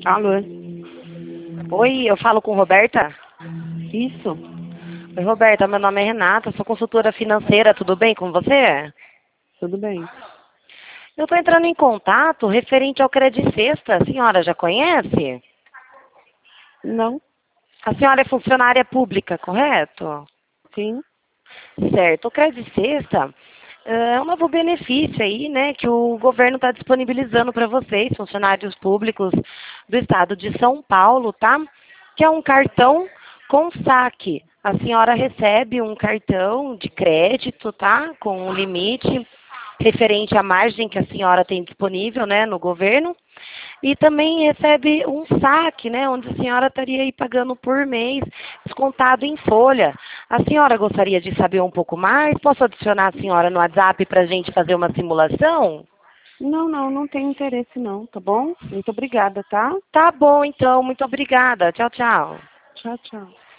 Alô? Oi, eu falo com Roberta? Isso? Oi, Roberta, meu nome é Renata, sou consultora financeira, tudo bem com você? Tudo bem. Eu estou entrando em contato referente ao Credit Sexta, a senhora já conhece? Não? A senhora é funcionária pública, correto? Sim? Certo, o Credit Sexta é um novo benefício aí, né, que o governo está disponibilizando para vocês, funcionários públicos do estado de São Paulo, tá? Que é um cartão com saque. A senhora recebe um cartão de crédito, tá? Com um limite referente à margem que a senhora tem disponível, né, no governo. E também recebe um saque, né, onde a senhora estaria aí pagando por mês, descontado em folha. A senhora gostaria de saber um pouco mais? Posso adicionar a senhora no WhatsApp para a gente fazer uma simulação? Não tenho interesse não, tá bom? Muito obrigada, tá? Tá bom, então. Muito obrigada. Tchau, tchau. Tchau, tchau.